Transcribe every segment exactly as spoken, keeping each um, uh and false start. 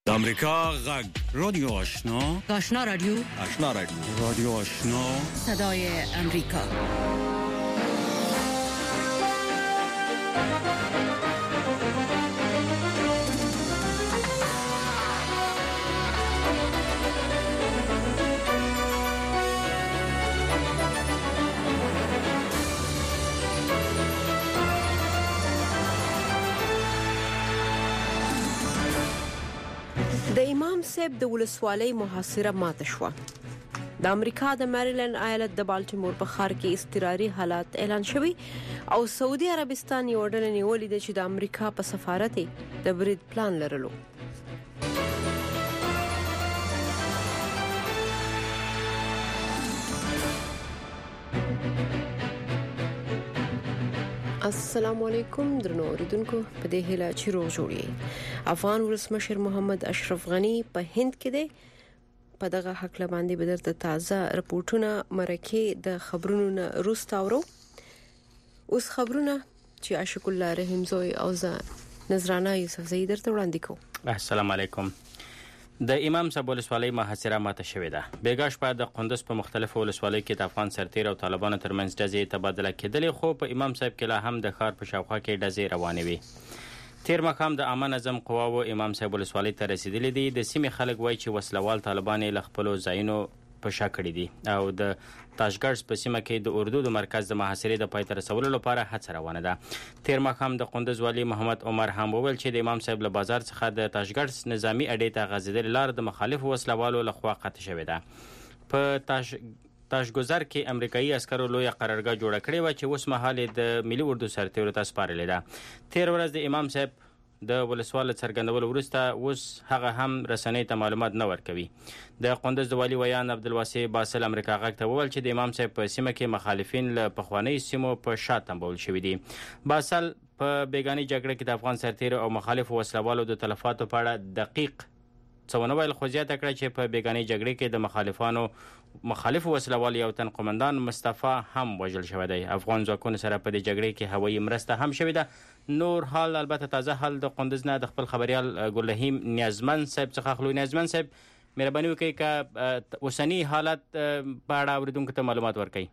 امریکا غږ رادیو آشنا آشنا رادیو آشنا رادیو رادیو آشنا صدای امریکا. د امام صاحب د ولسوالۍ محاصره ماته شوه. د امریکا د میریلند ایالت د بالټیمور په ښار کې اضطراري حالات اعلان شوي او سعودي عربستان یو ډله نیولې ده چې د امریکا په سفارت د برید پلان لرلو. السلام علیکم درنو اوریدونکو، په دې هیله چې روغ جوړی. افغان ولسمشر محمد اشرف غنی په هند کې دی. په دغه حق باندې به درته تازه رپورټونه مرکه د خبرونو نه روسته اورو. اوس خبرونه چې عاشق الله رحیم زوی او ز نظرانه یوسف زئی درته وړاندې کوم. السلام علیکم. د امام صاحب ولسوالۍ محاصره ماته شوې ده. بیګاش په د قندوز په مختلفو ولسوالیو کې د افغان سرتیر او طالبانو ترمنځ ډزې تبادله کېدلې، خو په امام صاحب کې لا هم د ښار په شاوخوا کې ډزې روانې وي. تیر ماښام د عامه نظم قواو امام صاحب ولسوالۍ ته رسیدلي دي. د سیمې خلک وایي چې وسلوال طالبان یې له خپلو ځایونو په شا کړي دي او د تاشګرز په سیمه کې د اردو د مرکز د محاصرې د پای ته رسولو لپاره هڅه روانه ده. تیر ماښام د قندوز والي محمد عمر هم وویل چې د امام صاحب له بازار څخه د تاشګرز نظامی اډې ته غځېدلې لار د مخالفو وسلوالو لخوا قطع شوې ده. په تاش تاشګذر کې امریکایي عسکرو لویه قرارګاه جوړه کړې و چې اوس مهال د ملي اردو سرتیرو ته سپارلې ده. تیر ورځ د امام صاحب د ولسوال څرګندولو وروسته اوس هغه هم رسنۍ ته معلومات نه ورکوي. د قندوز د والي ویان عبدالواسع باسل امریکا غږ ته وویل چې د امام صاحب په سیمه کې مخالفین له پخوانۍ سیمو په شا تنبول شوي دي. باسل په بیګاني جګړه کې د افغان سرتیرو او مخالفو وسلوالو د تلفاتو په اړه دقیق څه ونه ویل، خو زیاته کړه چې په بیګاني جګړه کې د مخالفانو مخالفو وسلوال یو تن قومندان مصطفی هم وژل شوی دی. افغان ځواکونو سره په دې جګړه کې هوایي مرسته هم شوې ده. نور حال البته تازه حال د قندوز نه د خپل خبريال ګلرحیم نیازمن صاحب څخه خلوی. نیازمن صاحب مهرباني وکړئ که اوسنی حالت په اړه اوریدونکو ته معلومات ورکړئ.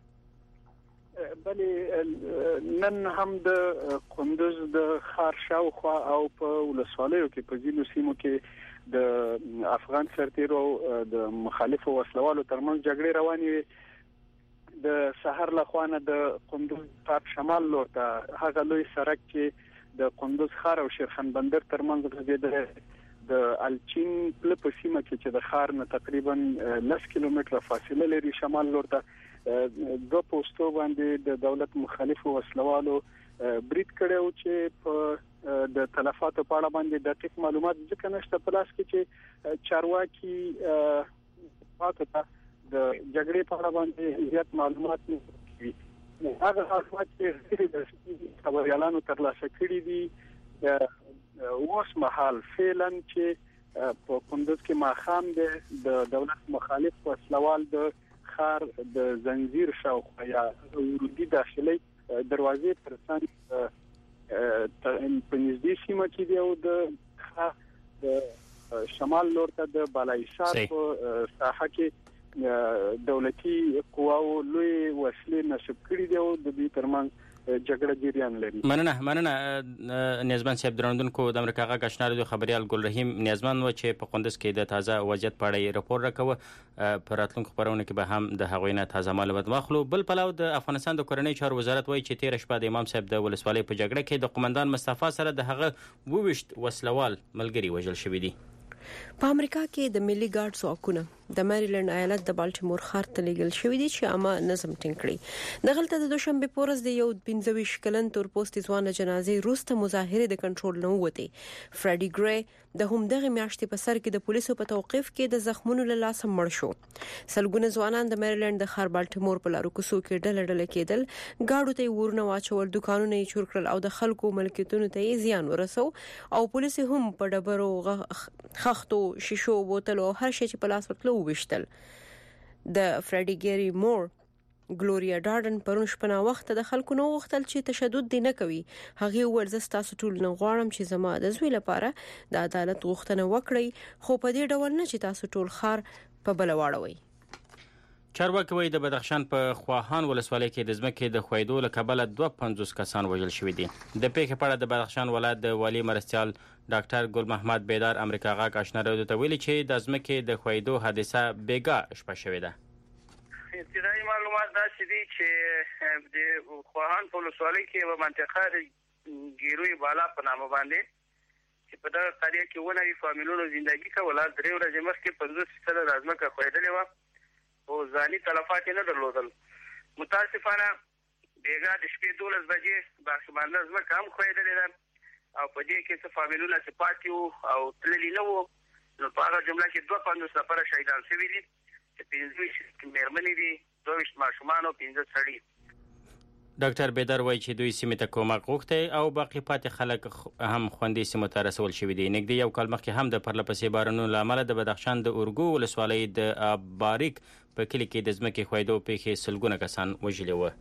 بلې نن هم د قندوز د ښار شاوخوا او په ولسوالیو کې په ځینو سیمو کې د افغان سرتیرو د مخالفو وسلوالو ترمنځ جګړې روانې وي. د سحر لخوانه د قندوز په شمال لور ته هغه لوی سړک چې د قندوز ښار او شیرخان بندر ترمنځ غځېدلی د الچین پل په سیمه کې چې د ښار نه تقریبا لس کیلومتره فاصله لري شمال لور ته دو پوسټو باندې د دولت مخالفو وسلوالو برید کړو چې په د تلفاتو په اړه باندې دقیق معلومات ځکه نشته په لاس کې چې چارواکي پاتې ته د جګړې په اړه باندې زیات معلومات نه کوي. هغه معلومات چې د خبريالانو ترلاسه کړي دي اوس مهال فعلا چې په قندوز کې ماخام د دولت مخالف وسلوال د خار د زنجیر شاوخوا یا ورودي داخلي دروازې پر څنګ په نږدې سیمه کې دی او د شمال لور ته د بالایشار په ساحه کې دولتي قواو لوی وسلې نصب کړي دي او د دې ترمنځ جګړه جریان لري. مننه مننه نیازمن صاحب. درنوندونکو د امریکا غږ آشنا رادیو خبريال ګلرحیم نیازمن و چې په قندوز کې د تازه وضعیت په اړه راپور راکوه. په راتلونکو خبرونه کې به هم د هغوی نه تازه معلومات واخلو. بل پلو د افغانستان د کورنۍ چارو وزارت وایي چې تیر شپه د امام صاحب د ولسوالۍ په جګړه کې د قومندان مصطفی سره د هغه وویشت وسلوال ملګري وژل شوي دي. په امریکا کې د ملي ګارد ځواکونه د میریلند ایالت د بالټیمور ښار ته لیږل شوي دي چې عامه نظم ټینګ کړي. دغلته د دوشنبه په ورځ د یو پنځه ویشت کلن تورپوستي ځوان جنازې وروسته مظاهره د کنټرول نه ووتې. فریډي ګری د همدغه میاشتې په سر کې د پولیسو په توقیف کې د زخمونو له لاسه مړ شو. سلګونه ځوانان د میریلند د ښار بالټیمور په لارو کوڅو کې ډله ډله کېدل، گاډو ته ورونه واچول، دکانونه یې چور کړل او د خلکو ملکیتونو ته زیان ورسو او پولیس هم په ډبرو خښتو شیشو بوتلو هر شي چې په لاس ورتلو وشتل. د فریډي ګری مور ګلوریا ډارډن پرون شپه وخت د خلکو نو وختل چې تشدد دی نه کوي. هغه ورزست تاسو ټول نه غواړم چې زما د زوی لپاره د عدالت غوښتنه وکړي، خو په دې ډول نه چې تاسو ټول خار په بل واړوي. چارواکي وایي د بدخشان په خواهان ولسوالۍ کې د ځمکې د خویدو له کبله دوه پنځوس کسان وژل شوي دي. د پیښې په اړه د بدخشان ولایت د والي مرستیال ډاکټر ګل محمد بیدار امریکا غاک آشنا راډیو ته ویلي چې د ځمکې د خویدو حادثه بیګا شپه شوې ده. ابتدایي معلومات دا دي چې د خواهان په ولسوالۍ کې یوه منطقه د ګیروی بالا په نامه باندې چې په دغه قریه کې اووه نوي فامیلونو زندګي کوله. درې ورځې مخکې پنځوس فیصده د ځمکه ښویدلې وه او ځاني تلفات یې نه درلودل. متاسفانه بیګا د شپې دولس بجې باخبانده ځمکه هم ښویدلې ده او په دې کې څه فامیلونه چې پاتې وو او تللي نه وو، نو په هغه جمله کې دوه پنځوس نفره شهیدان شوي دي چې پنځه ویشت مېرمنې دي، دوه ویشت ماشومان او پنځه سړي. ډاکټر بیدار وایي چې دوی سیمې ته کومک غوښتی او باقي پاتې خلک هم خوندي سیمو ته رسول شوي دي. نږدې یو کال مخکې هم د پرلپسې بارانونو له امله د بدخشان د اورګو ولسوالۍ د باریک په کلي کې د ځمکې ښویدو پیښې سلګونه کسان وژلي وو.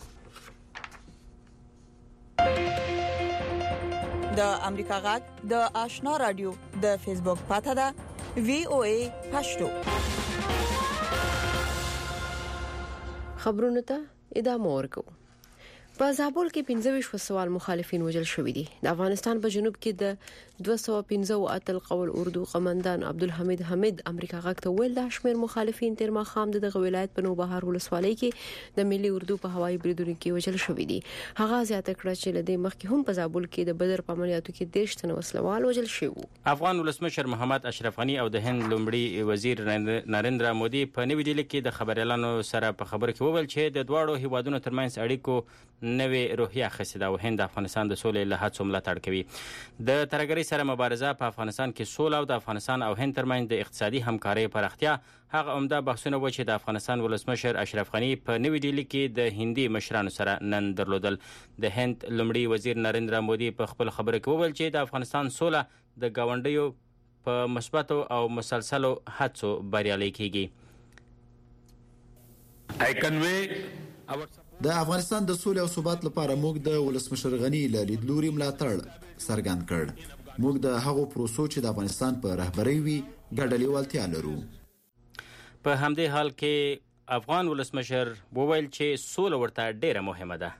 د امریکا غږ د آشنا رادیو د فیسبوک پاته ده وی او ای پښتو. خبرونه ته ادامه ورکو. په زابل کې پنځه ویشت سوال مخالفین وژل شوي دي. د افغانستان په جنوب کې د دوه سوه پنځه اتل قول اردو قماندان عبدالحمید حمید امریکا غږ ته ویل د شمیر مخالفین تر ماښام د دغه ولایت په نوبهار ولسوالۍ کې د ملي اردو په هوایي بریدونو کې وژل شوي دي. هغه زیاته کړه چې لدې مخکې هم په زابل کې د بدر په عملیاتو کې دېرش تنه وسلوال وژل شوي. افغان ولسمشر محمد اشرف غني او د هند لومړي وزیر نریندرا مودي په نوې ډیلي کې د خبريالانو سره په خبرو کې وویل چې د دواړو هیوادونو ترمنځ اړیکو نوې روحیه اخیستې ده او هند د افغانستان د سولې له هڅو ملاتړ کوي. د ترهګرۍ سره مبارزه په افغانستان کې سوله او د افغانستان او هند ترمنځ د اقتصادي همکارۍ پراختیا هغه عمده بحثونه و چې د افغانستان ولسمشر اشرف غني په نوې ډیلي کې د هندي مشرانو سره نن درلودل. د هند لومړي وزیر نریندرا مودي په خپل خبرو کې وویل چې د افغانستان سوله د ګاونډیو په مثبتو او مسلسلو هڅو بریالۍ کیږي. د افغانستان د سولې او ثبات لپاره موږ د ولسمشر غني له لیدلوري ملاتړ څرګند کړ. موږ د هغو پروسو چې د افغانستان په رهبرۍ وي ګډه لیوالتیا لرو. په همدې حال کې افغان ولسمشر وویل چې سوله ورته ډیره مهمه ده.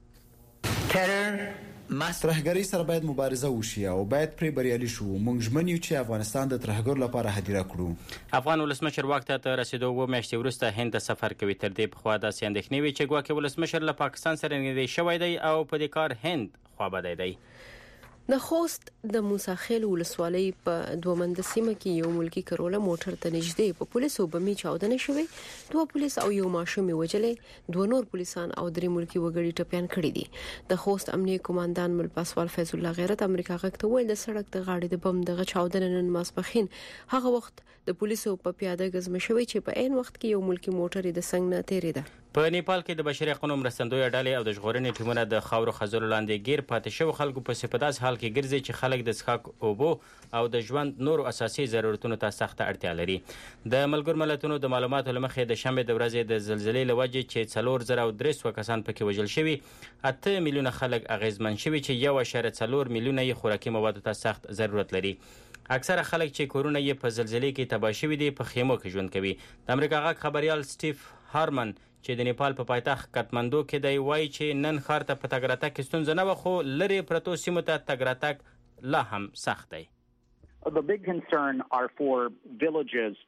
ترهګرۍ سره باید مبارزه وشي او باید پرې بریالي شو. موږ ژمن یو چې افغانستان د ترهګرو لپاره هدیره کړو. افغان ولسمشر واک ته رسیدو و میاشتې وروسته هند ته سفر کوي. تر دې پخوا داسې اندېښنې وې چې ګواکې ولسمشر له پاکستان سره نږدې شوی دی او په دې کار هند خوابدی دی. د خوست د موسی خیل ولسوالۍ په دومند سیمه کې یو ملکی کروله موټر ته نږدې په پولیسو بمي چاودنه شوې. دوه پولیس او یو ماشوم وژلې، دوه نور پولیسان او درې ملکی وګړي ټپيان کړي دي. د خوست امنیه کمانډان مل پاسوال فیض الله غیرت امریکا غږ ته ویل د سړک د غاړې د بم دغه چاودنه نن ماسپخین هغه وخت د پولیسو په پیاده غزم شوی چې په عین وخت کې یو ملکی موټر د څنګه نه تیریده. په نیپال کې د بشري حقوقو مرستندوی ډلې او د ژغورنې ټیمونه د خاورو خزرو لاندې گیر پاتې شو خلکو په سپداس حال کې ګرځي چې خلک د څښاک اوبو او د ژوند نور اساسي ضرورتونو ته سخت اړتیا لري. د ملګرو ملتونو د معلوماتو لمخې د شنبه د ورځې د زلزلې لوجې چې څلور زره او درې سوه کسان پکې وژل شوي، اته میلیونه خلک اغیزمن شوي چې یو اشاریه څلور میلیونه یې خوراکي موادو ته سخت ضرورت لري. اکثره خلک چې کورونه یې په زلزلې کې تباه شوي دي په خیمو کې ژوند کوي. د امریکا غږ خبريال سټیف هارمن چې د نیپال په پایتخت کاتماندو کې دی وایي چې نن ښار ته په تګ راتګ کې ستونزه نه وه، خو لرې پرتو سیمو ته تګ راتګ لا هم سخت دی. The big concern are for villages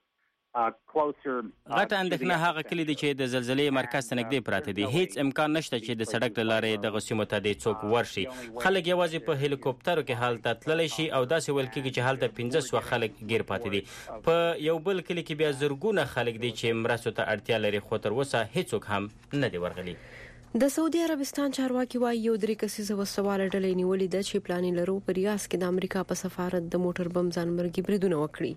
غټه اندېښنه هغه کلی دی چې د زلزلې مرکز ته نږدې پراته دي. هیڅ امکان نشته چې د سړک له لارې دغه سیمو ته د څوک ورشي. خلک یوازې په هلیکوپټرو کې هلته تللی شي او داسې ویل کېږي چې هلته پنځه سوه خلک ګیر پاتې دي. په یو بل کلی کې بیا زرګونه خلک دي چې مرستو ته اړتیا لري، خو تر اوسه هیڅوک هم نه دی ورغلي. د سعودي عربستان چارواکي وايي یو درې کسیزه وسواله ډلې نیولې ده چې پلان لرو په ریاض کې د امریکا په سفارت د موټر بم ځانمرګي بریدونه وکړي.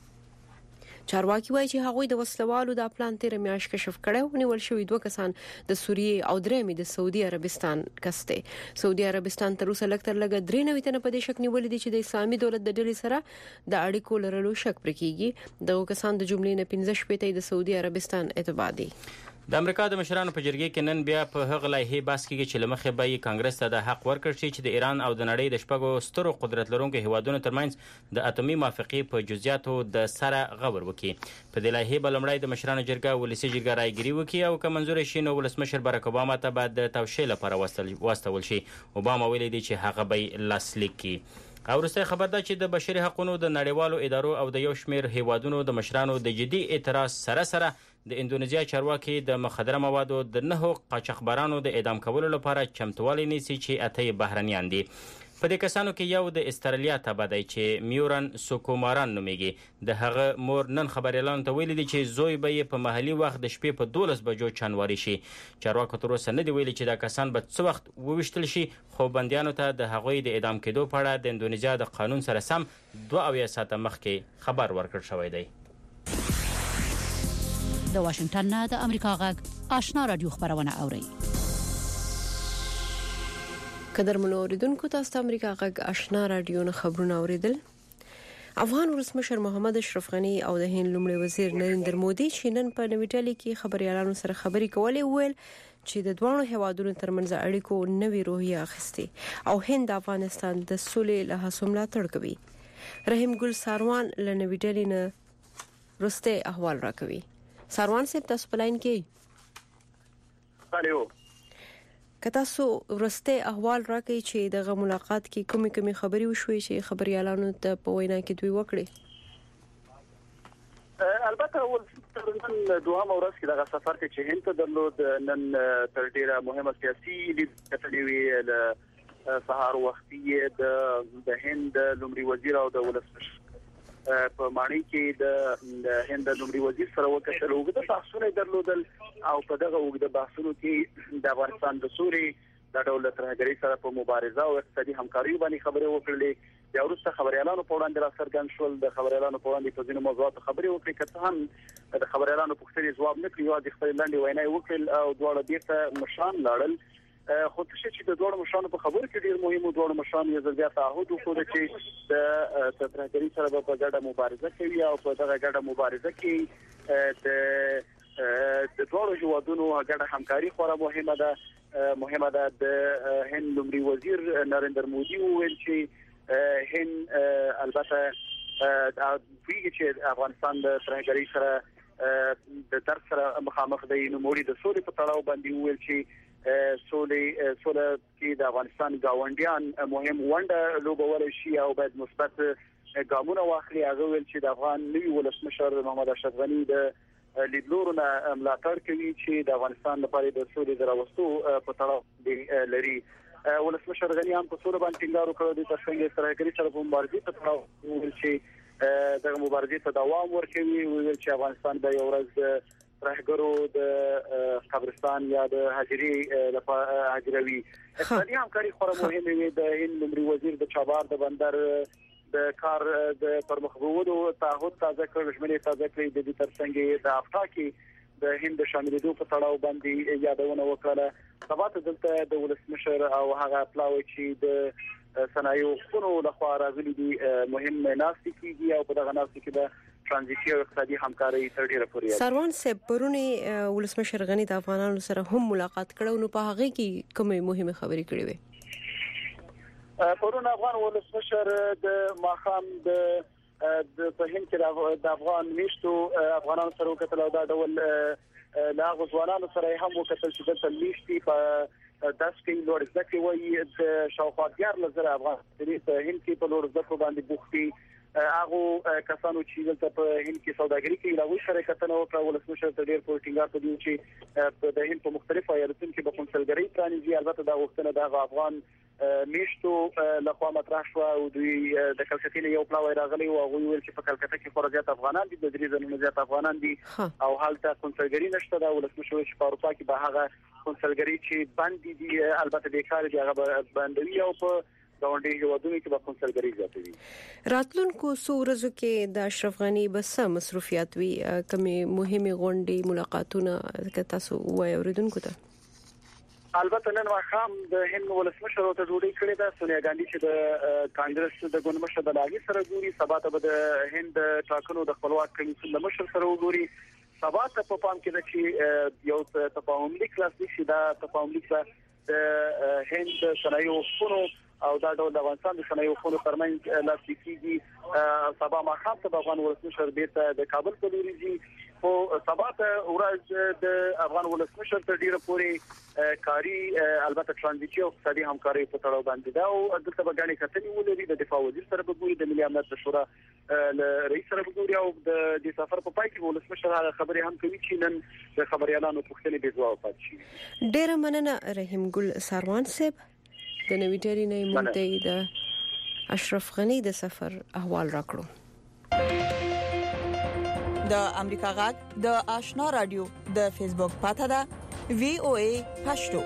چارواکي وايي چې هغوی د وسلوالو د پلان تیر میاشت کشف کړو. نیول شوی دوه کسان د سوریې او درېمې د سعودي عربستان کسته. سعودي عربستان تر اوسه لکتر لګ درې نوي تنه په دې شک نیول دي چې د اسلامي دولت د ډلې سره د اړیکو لرلو شک پرکېږي. دغه کسان د جملې نه پنځه شپېته د سعودي عربستان اتباع دي. د امریکا د مشرانو په جرګې کې نن بیا په هغه لایحې بحث کېږي چې له مخې به یې کانګرس ته د حق ورکړ شي چې د ایران او د نړۍ د شپږو سترو قدرت لرونکو هیوادونو ترمنځ د اتومي موافقې په جزئیاتو د سره غور وکړي. په دې لایحې به لومړی د مشرانو جرګه ولسي جرګه رایګیري وکړي او که منظور شي نو ولسمشر باراک اوباما ته به د توشیح لپاره واستول شي. اوباما ویلي دی چې هغه به لاسلیک کړي. او وروستی خبر ده چې د بشري حقوقو د نړیوالو ادارو او د یو شمېر هیوادونو د مشرانو د جدي اعتراض سره سره د اندونیزیا چارواکي د مخدره موادو د نهو قاچاقبرانو د اعدام کولو لپاره چمتووالی نیسي چې اته بهرنیان دي. په دې کسانو کې یو د استرالیا تبع دی چې میورن سوکوماران نومیږي. د هغه مور نن خبريالانو ته ویلي دي چې زوی به یې په محلي وخت د شپې په دولس بجو چنواري شي. چارواکو تر اوسه نه دی ویلي چې دا کسان به څه وخت وویشتل شي، خو بندیانو ته د هغوی د اعدام کېدو په اړه د اندونیزیا د قانون سره سم دوه اویا ساعته مخکې خبر ورکړ شوی دی. د واشنگټن نه د امریکا غږ آشنا رادیو خبرونه اوري. قدر منوریدونکو تاسو ته امریکا غږ آشنا رادیو نه خبرونه اوریدل. افغان ولسمشر محمد اشرف غنی او د هند لومړي وزیر نریندر مودي چې نن په نوې ډلې کې خبريالانو سره خبرې کولې ویل چې د دوه هیوادونو ترمنځ اړیکو نوې روحیه اخیستې او هند افغانستان د سولې له هڅو ملاتړ کوي. رحیم ګل ساروان له نوې ډلې نه رسته احوال راکوي. ساروان صاحب تاسو په لاین کې هلو که تاسو ورسته احوال راکړئ چې دغه ملاقات کې کومې کومې خبرې وشوي چې خبريالانو ته په وینا کې دوی وکړي. البته ول نن دوه ورځ کې دغه سفر چې هند ته درلود نن تر ډیره مهمه سیاسي لیدنه وی له سهار وختي د هند لومړي وزیر او د ولسمشر په معنی کې د هند لومړي وزیر سره وکړل او د بحثونو درلودل او په دغه وګړه بحثونو کې د افغانستان د سوري د دولت ترهګری سره په مبارزه او اقتصادي همکاري باندې خبرې وکړلې. د وروسته خبريالانو په وړاندې را څرګند شول د خبريالانو په وړاندې په ځینو موضوعاتو خبرې وکړې کته هم د خبريالانو پوښتنې ځواب نه کړی او د خپل لاندې وینا وکړل او دواړه بیرته مشان لاړل. خو چې د دوه مشانو په خبرو کې ډیر مهم دوه مشان یو ځل بیا تعهد وکړ چې د ترهګری سره په ګډه مبارزه کوي او په دغه ګډه مبارزه کې د د دوه هیوادونو ګډه همکاري خورا مهمه ده مهمه ده. د هند لومړي وزیر نریندر مودي وویل چې هند البته د ویږي چې افغانستان د ترهګری سره د در سره مخامخ دی نو موري د سولې په تړاو باندې وویل چې سولې سولې کې د افغانستان گاونډیان مهم ونډه لوبول شي او باید مثبت ګامونه واخلي. هغه ویل چې د افغان نوي ولسمشر محمد اشرف غنی د لیدلورونه ملاتړ کوي چې د افغانستان لپاره د سولې دراوستو په تړاو لري. ولسمشر غنی هم په سولې باندې ټینګار وکړ د ترڅنګ ترهګری سره په مبارزه په تړاو ویل چې د مبارزې ته دوام ورکوي. ویل چې افغانستان د یو ورځ ترهګرو د قبرستان یا د هجري لپاره هجروي اقتصادي همکاري خورا مهمه وي. د هند لومړي وزیر د چابهار د بندر د کار د پرمخبودو تعهد تازه کړ ژمنې تازه کړې د دې ترڅنګ د افتا کې د هند شاملېدو په تړاو باندې یادونه وکړه. سبا ته دلته د ولسمشر او هغه پلاوي چې د صنایع خونو لخوا راغلي دي مهم ناسي کیږي او په دغه ناسي کې د ترانزیټي او اقتصادي همکاري تر ډیره پورې. سروان صاحب پرونی ولسمشر غنی د افغانانو سره هم ملاقات کړو نو په هغه کې کومې مهمه خبرې کړې وې؟ پرون افغان ولسمشر د ماخام د د په هند کې د افغان میشتو افغانانو سره وکړل او دا ډول لا غوښوالانو سره هم وکړل چې د میشتي په داس کې لوړ ځکه وایي د شاوخوا دیار لزر افغان په هند کې په لوړ ځکه باندې بوختي هغه کسانو چې دلته په هند کې سوداګري کوي لا وی سره کتنه وکړه. ولسمشر ته ډیر پورټینګار په دي چې د هند په مختلفو ایالتونو کې به کنسلګري پرانیزي. البته دا وختونه د افغان میشتو لخوا مطرح شو او دوی د کلکتې یو پلاوی راغلی او هغه ویل چې په کلکته کې خورجات افغانان دي د درې زنو زیات افغانان دي او حالت کنسلګري نشته. دا ولسمشر چې په اروپا کې به هغه کنسلګري چې باندې دي البته بیکار دي هغه باندې او په گاونډي هیوادونو کې به کنسلګري زیاتوي. راتلونکو څو ورځو کې د اشرف غنی بس مصروفیات وی کومې مهمه غونډې ملاقاتونه که تاسو وایي اوریدونکو ته؟ البته نن واخام د هند ولسمشر ته جوړی کړی دا سونیا ګاندی چې د کانګرس د ګوندمشر د لاګي سره جوړي. سبا ته د هند ټاکنو د خپلواک کمیسیون د مشر سره وګوري. سبا ته په پام کې چې یو تفاهم لیک لاسلیک شي دا تفاهم لیک د هند صنایع وفونو او دا ډول د افغانستان د صنایع وفونو ترمنځ لاسلیک کیږي سبا ما خاص د افغان ولسمشر بیرته د کابل په لوري ځي او سبا ته ورځ د افغان ولسمشر ته ډیره پوري کاری البته ترانزیټي او اقتصادي همکاري په تړاو باندې دا او دلته به غاڼې کتنې ولري د دفاع وزیر سره به ګوري د ملي امنیت شورا له رئیس سره به ګوري او د سفر په پای کې ولسمشر هغه خبرې هم کوي چې نن د خبريالانو پوښتنې به ځواب پاتې شي. ډیره مننه رحیم ګل ساروان صاحب د نوې ډیری نه مونږ د اشرف غنی د سفر احوال راکړو. د امریکا غږ د آشنا رادیو د فیسبوک پاته ده وی او ای پښتو.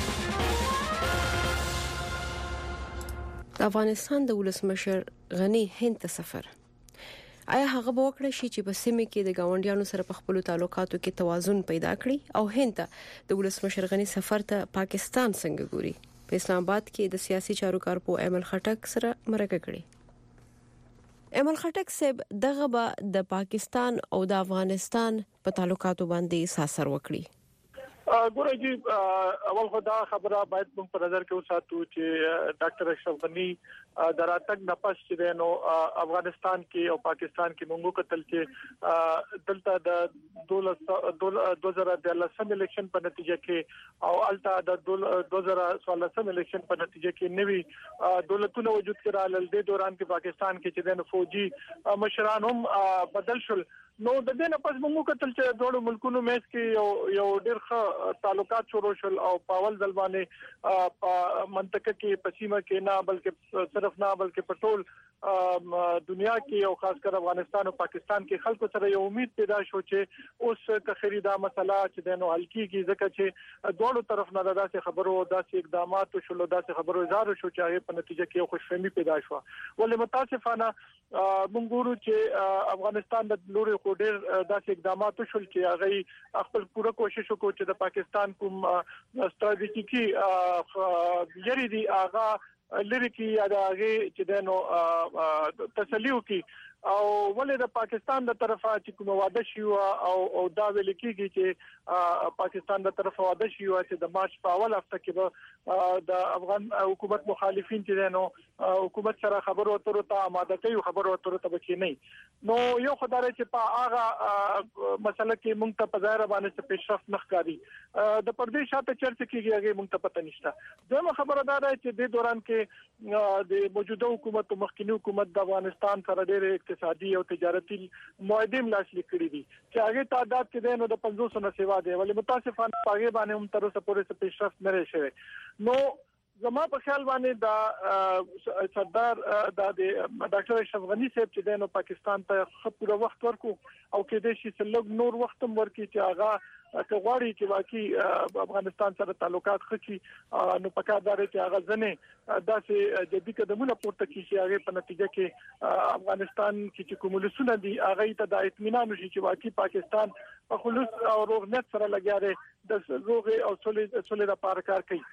د افغانستان د ولسمشر غنی هند ته سفر آیا هغه به وکړي چې په سیمه کې د گاونډیانو سره په خپل تعلقاتو کې توازن پیدا کړي او هند ته د ولسمشر غنی سفر ته پاکستان څنګه ګوري؟ په اسلام آباد کې د سیاسي چارو کارپو ایمل خټک سره مرکه کړې. ایمل خټک صاحب دغه به د پاکستان او د افغانستان په تعلقاتو باندې ساسر وکړي. ګورئ جی اول خدا خبره باید موږ په نظر کې وساتو چې ډاکټر اشرف غنی دراتک نه پس چې نو افغانستان کې او پاکستان کې موږ کتل چې دلته د دو هزار دولسم الیکشن په نتیجه کې او الټا د دو هزار څوارلسم الیکشن په نتیجه کې نوي دولتونه وجود کې راغلل. د دوران کې پاکستان کې چې د فوجي مشران هم بدل شول. نو د دې نه پس موږ کتل چې دوه ملکونو مېس کې یو یو ډېر ښه تعلقات شروع شول او پاول ځل باندې په منطقه کې پسیمه کې نه بلکې صرف نه بلکې په ټول دنیا کې او خاص کر افغانستان او پاکستان کې خلکو سره یو امید پیدا شو چې اوس تخری دا مسله چې د نو حل کیږي ځکه چې دوه طرف نه داسې خبرو داسې اقدامات شول داسې خبرو اظهار شو چې هغه په نتیجه کې یو خوشفهمي پیدا شو. ولې متاسفانه موږ ګورو چې افغانستان د لوري ډېر داسې اقدامات شول چې هغه خپل پوره کوشش وکړي چې د پاکستان کوم ستراتیژیکي یری دی هغه لری کی یا د هغه چې د نو تسلیو کی او ولې د پاکستان د طرفه چې کوم واده شي او او دا ویل کیږي چې پاکستان د طرفه واده شي چې د مارچ په اول هفته کې د افغان حکومت مخالفین چې نو حکومت سره خبرو اترو ته آماده کوي خبرو اترو ته بچی نه. نو یو خدای چې په هغه مسله کې موږ ته په ځای باندې پیشرفت نخکاری د پردیش شاته چرته کیږي هغه موږ ته پته نشته. دغه خبره دا ده چې د دوران کې د موجوده حکومت او مخکنی حکومت د افغانستان سره ډېر اقتصادي او تجارتي معاهدې لاسلیک کړي دي چې هغه تعداد کې د نو د پنځوس نه سیوا دی ولې متاسفانه هغه باندې هم تر اوسه پورې پیشرفت نه شوی. نو زما په خیال باندې دا سردار د ډاکټر اشرف غنی صاحب چې د نو پاکستان ته خپل وخت ورکو او کې د شي سلګ نور وخت هم ورکي چې هغه که غواړي چې واقعي افغانستان سره تعلقات خچي نو پکاردار چې هغه ځنه داسې جدي قدمونه پورته کړي چې هغه په نتیجه کې افغانستان کې چې کوم لسونه دي هغه ته د اطمینان شي چې واقعي پاکستان په خلوص او روغنت سره لګیاره د روغ او سولې سولې لپاره کار کوي.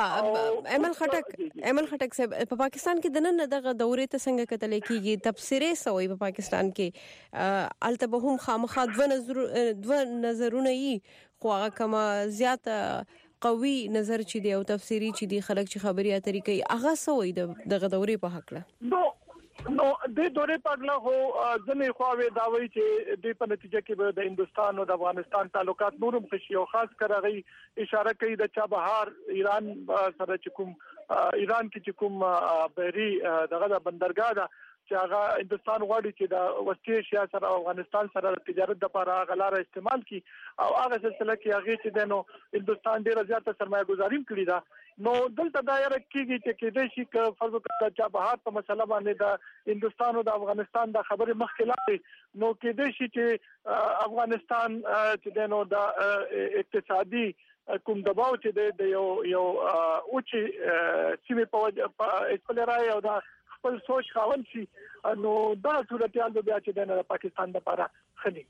ها ایمل خټک ایمل خټک صاحب په پاکستان کې د نن دغه دورې ته څنګه کتل کېږي تبصره سوې په پاکستان کې الته به هم خامخا دوه نظر دوه نظرونه یي خو هغه کما زیات قوي نظر چې دی او تفسیری چې دی خلک چې خبري اترې کوي هغه سوې دغه دورې په حق له نو نو د دورې په اړه هو ځنې خواوې دا وایي چې د په نتیجه کې د هندستان او د افغانستان تعلقات نورم خشي او خاص کر غي اشاره کوي د چابهار ایران سره چې کوم ایران کې چې کوم بحري دغه بندرګاه ده چې هغه هندستان غواړي چې د وسطي ایشیا سره افغانستان سره تجارت لپاره غلاره استعمال کړي او هغه سلسله کې هغه چې د نو هندستان ډیره زیاته سرمایه گذاري کړې ده. نو دلته دایره کېږي چې کې د شي ک فرض کړه چې بهار په مسله باندې د هندستان او د افغانستان د خبره مخکلاري نو کې د شي چې افغانستان چې د نو د اقتصادي کوم دباو چې د یو یو اوچي سیمه په خپل رائے او د خپل سوچ خاون شي نو دا صورتحال به بیا چې د پاکستان لپاره خني.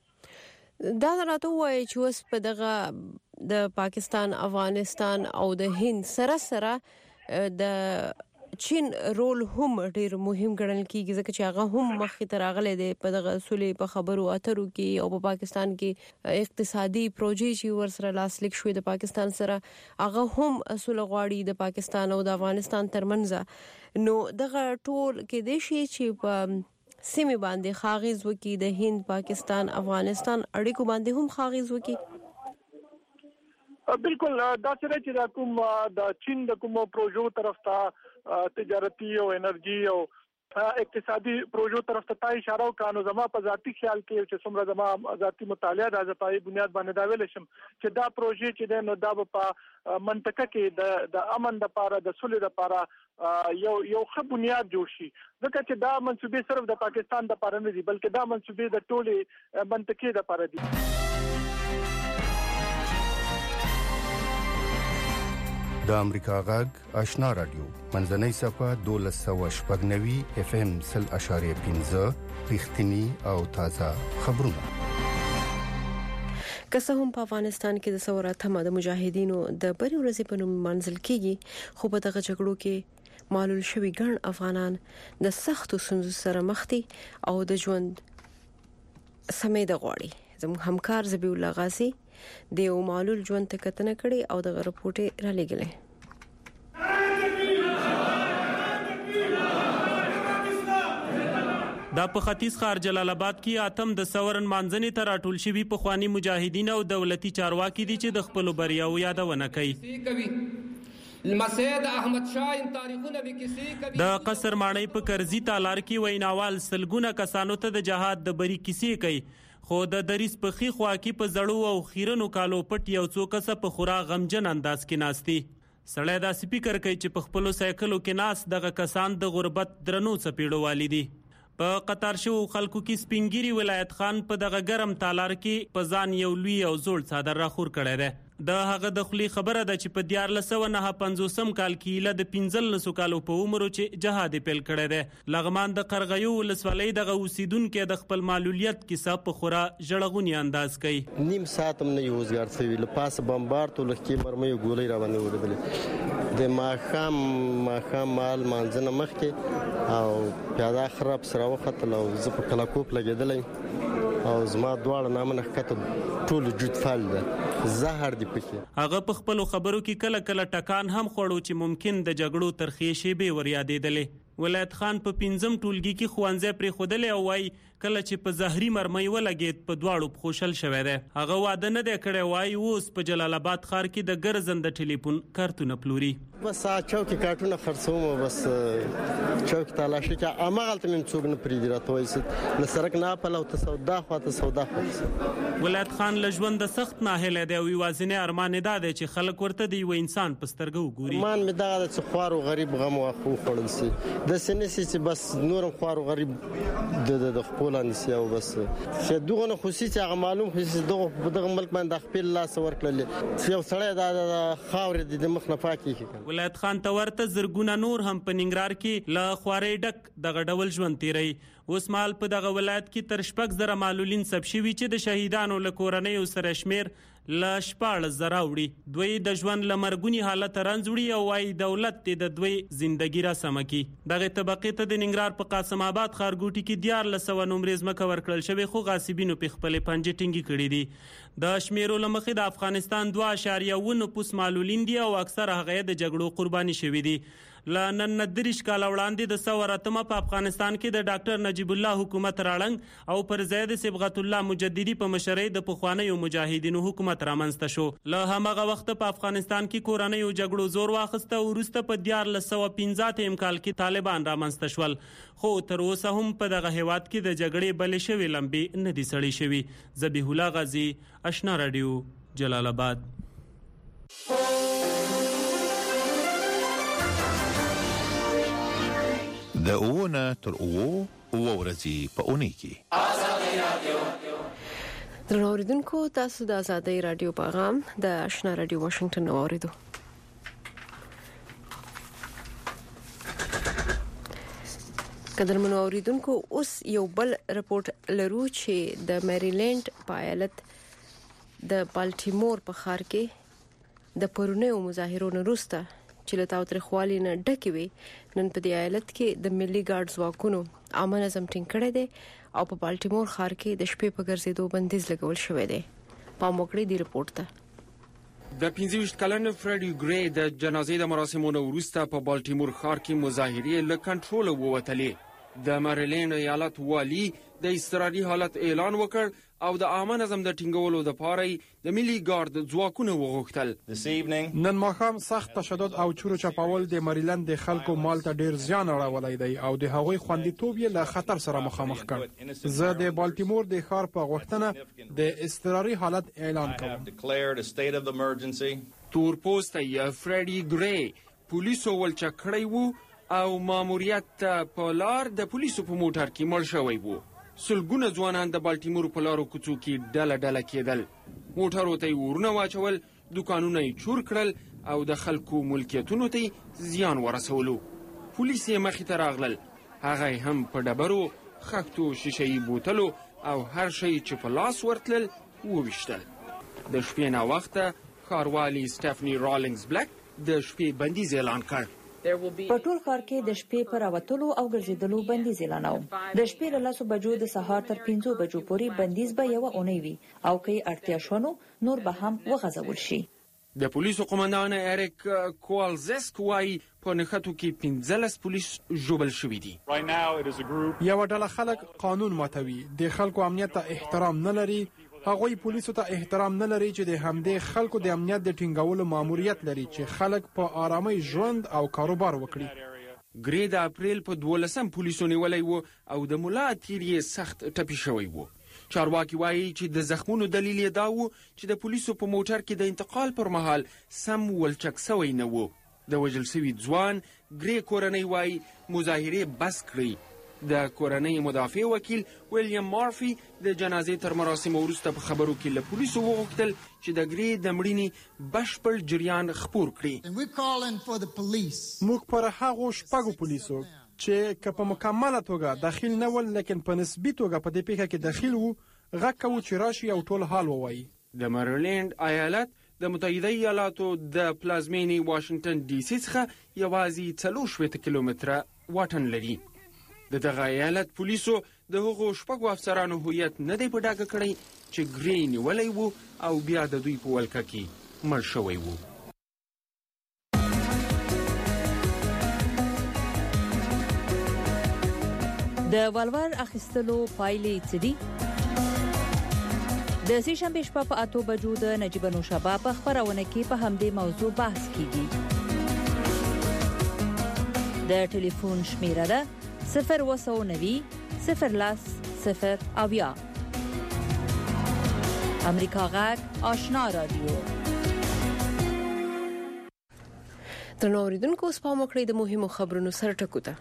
دا راته وایي چې اوس په دغه د پاکستان افغانستان او د هند سره سره د چین رول هم ډیر مهم ګڼل کیږي ځکه چې هغه هم مخې ته راغلی دی په دغه سولې په خبرو اترو کې او په پاکستان کې اقتصادي پروژې چې ورسره لاسلیک شوې د پاکستان سره هغه هم اصول غواړي د پاکستان او د افغانستان ترمنځ نو دغه ټول کې د شي چې په سیمه باندې خاغیز وکي د هند پاکستان افغانستان اړیکو باندې هم خاغیز وکي بالکل دا سره چې دا کوم د چین د کوم پروژو طرف ته تجارتي او انرژي او اقتصادي پروژو طرف ته اشاره وکړو زما په ذاتی خیال کې چې څومره زما ذاتی مطالعه د ځپای بنیاد باندې دا ویل شم چې دا پروژې چې د نو دا په منطقه کې د د امن لپاره د صلح لپاره یو یو ښه بنیاد جوړ شي ځکه چې دا منسوبې صرف د پاکستان لپاره نه دي بلکې دا منسوبې د ټولې منطقې لپاره دي د امریکا غږ آشنا رادیو منځنۍ صفه دولس سوه شپږ نوي اف ام سل اشاریه پنځه رښتینی او تازه خبرونه که څه هم په افغانستان کې د ثوراتمه د مجاهدینو د بری ورځې په نوم منځل کیږي خو په دغه جګړو کې معلول شوی ګڼ افغانان د سختو ستونزو سره مخ دي او د ژوند سمې د غواړي زموږ همکار زبی الله غازی د یو معلول ژوند ته کتنه کړي او د رپورټ را لګلې دا په ختیځ ښار جلال آباد کې اتم د سورن مانځنې ته راټول شوي پخوانی مجاهدین او دولتي چارواکي دي چې د خپل بریاو یادونه کوي المسید احمد شاه تاریخونه به کیسې کوي د قصر ماڼۍ په کرزي تالار کې ویناوال سلګونه کسانو ته د جهاد د بری کیسې کوي خو د دریس په خي خوا کې په زړو او خیرنو کالو پټ یو څو کس په خورا غمجن انداز کې ناشتي سړی دا سپیکر کوي چې په خپل سایکلو کې ناس دغه کسان د غربت درنو چپیړو والیدي په قطار شو خلکو کې سپینګيري ولایت خان په دغه ګرم تالار کې په ځان یو لوی او زوړ څادر راخور کړی دی د هغه د خلی خبره ده چې په دیار لسو نه پنځوسم کال کې له د پنځل لسو کالو په عمر چې جهاد پیل کړی دی لغمان د قرغیو ولسوالۍ دغه اوسیدونکو د خپل معلولیت کې په خورا جړغونی انداز کوي نیم ساعت هم نه یوزګار سوي له پاس بمبار ته لکه مرمۍ ګولې را باندې وړلې د ماخام ماخام مال مانځنه مخ کې او پیاده خراب سره وختل او زه په کلاکوپ لګیدلې او زما دواړه نامنه کته ټول جوت فال ده زهر دی پکې هغه په خپل خبرو کې کله کله ټکان هم خوړو چې ممکن د جګړو ترخې شی به وریادېدلې ولایت خان په پنځم ټولګي کې خوانځه پرې خودلې او وای کله چې په زهري مرمۍ ولګید په دواړو خوشل شوه ده هغه واده نه دی کړی وای اوس په جلال آباد ښار کې د ګرځند ټلیفون کارتونه پلوري بس چوکي کارتونه خرڅوم بس چوک تلاشي کې امغلته من څوک نه پریدي راته وایي نه سرک نه پلو ته سودا خواته سودا خواته ولایت خان لژوند د سخت ناهله دی او وازنه ارمان ده چې خلک ورته دی و انسان پسترګو ګوري مان می دا چې خوارو غریب غم واخو خړل سي د سنسي چې بس نورم خوارو غریب د د خپل انسي او بس چې دغه خصوصي هغه معلوم خصوصي دغه دغه ملک باندې خپل لاس ورکړل چې یو سړی د خاورې د مخ نه پاکي ولایت خان ته ورته زرګونه نور هم په ننګرهار کې لا خوارې ډک دغه ډول ژوند تیری اوس مال په دغه ولایت کې تر شپږ زره معلولین سب شوي چې د شهیدانو لکورنۍ سره شمیر لا شپاړ زره وړي دوی د ژوند لمرګونی حالت رنځوړي او وايي دولت د دوی ژوندۍ را سمکی دغه طبقه ته د ننګرهار په قاسم آباد ښارګوټي کې دیار لسو نمبر زمکه ورکړل شوی خو غاصبینو په خپل پنځه ټینګي کړی دي د شمیرو لمخې د افغانستان دوه اشاریه ونه پوس معلولین دي او اکثر هغه د جګړو قرباني شوی دي لنن ندریش کال وړاندې د سوراتمه په افغانستان کې د ډاکټر نجیب الله حکومت راړنګ او پر زید صبغت الله مجددي په مشرۍ د پخوانیو مجاهدینو حکومت رامنځته شو له همغه وخت په افغانستان کې کورنیو جګړو زور واخسته او وروسته په دیار لسو پنځه کال کې طالبان رامنځته شول خو تر اوسه هم په دغه هیواد کې د جګړې بلې شوې لمبې نه دي سړې شوي ذبیح الله غازی آشنا رادیو جلال آباد د اوونه تر اوو او ورځې په اونۍ کې آزادۍ رادیو دروریدونکو تاسو د آزادۍ رادیو پیغام د آشنا رادیو واشنگټن اوریدو قدرمنو اوریدونکو اوس یو بل رپورټ لرو چې د میریلند په ایالت د بالټیمور په ښار کې د پرونیو مظاهرونو وروسته چې له تاوتریخوالي نه ډکې وي نن په دې ایالت کې د ملي ګارد ځواکونو عامه نظم ټینګ کړی دی او په بالټیمور ښار کې د شپې په ګرځېدو بندیز لګول شوی دی. پام وکړئ د رپورت ته. د پنځه ویشت کلن فریډي ګری د جنازې د مراسمونو وروسته په بالټیمور ښار کې مظاهرې له کنټروله ووتلې. د مریلینډ ایالت والی د اضطراري حالت اعلان وکړ او د عامه نظم د ټینګولو لپاره د ملي ګارد ځواکونه وغوښتل. نن ماښام سخت تشدد او چورو چپاول د مریلند د خلکو مال ته ډیر زیان اړولی دی او د هغوی خوندیتوب یې له خطر سره مخامخ کړ. زه د بالټیمور د ښار په غوښتنه د اضطراري حالت اعلان کوم. تور پوسته یې فریډي ګری پولیسو ولچک کړی وو او ماموریت په لار د پولیسو په موټر کې مړ شوی وو. سلګونه ځوانان د بالټیمور په لارو کوڅو کې ډله ډله کېدل. موټرو ته یې ورونه واچول، دوکانونه یې چور کړل او د خلکو ملکیتونو ته زیان ورسولو. پولیس یې مخې ته راغلل. هغه هم په ډبرو، خښتو، شیشه‌یي بوتلو او هر شی چې په لاس ورتلل وویشتل. د شپې ناوخته ښاروالي سټیفني رالینګز بلیک د شپې بندیز اعلان کړ. په ټول ښار کې د شپې پر راوتلو او ګرځېدلو بندیز اعلانوم. د شپې له لسو بجو د سهار تر پنځو بجو پورې بندیز به یوه اونۍ وي او که یې اړتیا شونه نور به هم وغځول شي. د پولیسو قومندان اریک کوالزسک وایي په نښتو کې پنځلس پولیس ژوبل شوي دي. یوه ډله خلک قانون ماتوي، د خلکو امنیت ته احترام نه لري. هغوی پولیسو ته احترام نه لري چې د همدې خلکو د امنیت د ټینګولو ماموریت لري چې خلک په آرامۍ ژوند او کاروبار وکړي. ګری د اپریل په دولسم پولیسو نیولی و او د ملا تیر یې سخت ټپي شوی و. چارواکي وایي چې د زخمونو دلیل یې دا و چې د پولیسو په موټر کې د انتقال پر مهال سم ولچک سوی نه و. د وژل شوي ځوان ګری کورنۍ وایي مظاهرې بس کړئ. د کورنۍ مدافع وکیل ویلیام مارفي د جنازې تر مراسمو وروسته په خبرو کې له پولیسو وغوښتل چې د ګری د مړینې بشپړ جریان خپور کړي. موږ پر هغو شپږو پولیسو چې که په مکمله توګه داخل نه ول لیکن په نسبي توګه په دې پیښه کې داخل وو غږ کوو چې راشي او ټول حال ووایي. د مریلینډ ایالت د متحده ایالاتو د پلازمینې واشنگټن ډي سي څخه یوازې څلور شپېته کیلومتره واټن لري. د دغه ایالت پولیسو د هغو شپږو افسرانو هویت نه دی په ډاګه کړی چې ګری نیولی وو او بیا د دوی په ولکه کې مړ شوی وو. د ولور اخیستلو پایلې څه دي؟ د سې شنبې شپه په اتو بجو د نجیب نوشابه په خپرونه کې په همدې موضوع بحث کیږي. د ټلیفون شمیره ده صفر وسو نوي صفر لاس صفر اویا. امریکا غږ آشنا رادیو. درنو اوریدونکو اوس پام وکړئ د مهمو خبرونو سره ټکو ته.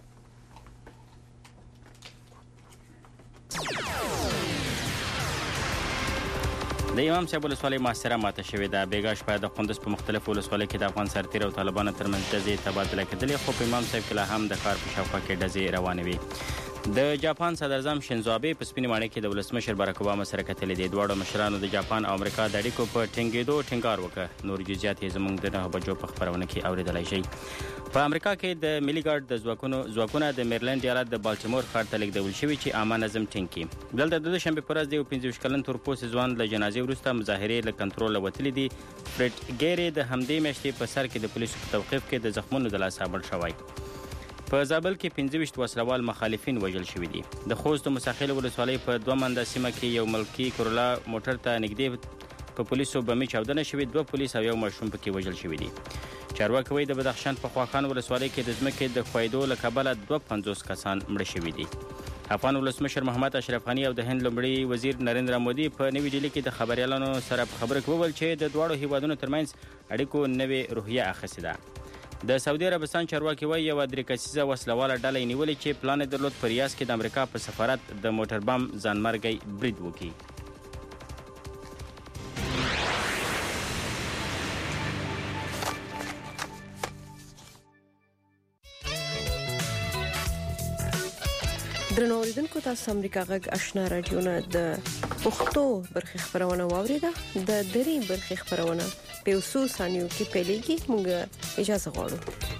د امام صاحب ولسوالۍ محاصره ماته شوې ده. بیګا شپه د قندوز په مختلفو ولسوالیو کې د افغان سرتېرو او طالبانو ترمنځ ډزې تبادله کېدلې، خو په امام صاحب کې لا هم د ښار په شاوخوا کې ډزې روانې وي. د جاپان صدراعظم شینزو آبه په سپینې ماڼۍ کې د ولسمشر باراک اوباما سره کتلې دي. دواړو مشرانو د جاپان او امریکا د اړیکو په ټینګېدو ټینګار وکړ. نور جزئیات یې زموږ د نهه بجو په خپرونه کې اورېدلی شئ. په امریکا کې د ملي ګارد د ځواکونو ځواکونه د میرلند ایالت د بالټیمور ښار ته لیږدول شوي چې عامه نظم ټینګ کړي. دلته د دوشنبې په ورځ د یو پنځه ویشت کلن تورپوستي ځوان له جنازې وروسته مظاهرې له کنټروله وتلي دي. فریډ ګیری د همدې میاشتې په سر کې د پولیسو په توقیف کې د زخمونو د لاسه مړ شوی. په زابل کې پنځه ویشت وسلوال مخالفین وژل شوي دي. د خوست د موساخیل ولسوالۍ په دوه منده سیمه کې یو ملکي کورولا موټر ته نږدې په پولیسو بمي چاودنه شوې. دوه پولیس او یو ماشوم پکې وژل شوي دي. چارواکي وایي د بدخشان په خواخان ولسوالۍ کې د ځمکې د ښویېدو له کبله دوه پنځوس کسان مړه شوي دي. افغان ولسمشر محمد اشرف غني او د هند لومړي وزیر نریندرا مودي په نوي ډیلي کې د خبريالانو سره په خبرو کې وویل چې د دواړو هیوادونو ترمنځ اړیکو نوې روحیه اخیستې ده. د سعودي عربستان چارواکي وایي یوه درې کسیزه وسلواله ډله یې نیولې چې پلان یې درلود په ریاض کې د امریکا په سفارت د موټر بم ځانمرګی برید وکړي. درنو اوریدونکو تاسو امریکا غږ آشنا رادیو نه د پښتو برخې خبرونه واوریده. د درې برخې خبرونه په وسو ثانیو کې پیلېږي. موږ اجازه غواړو.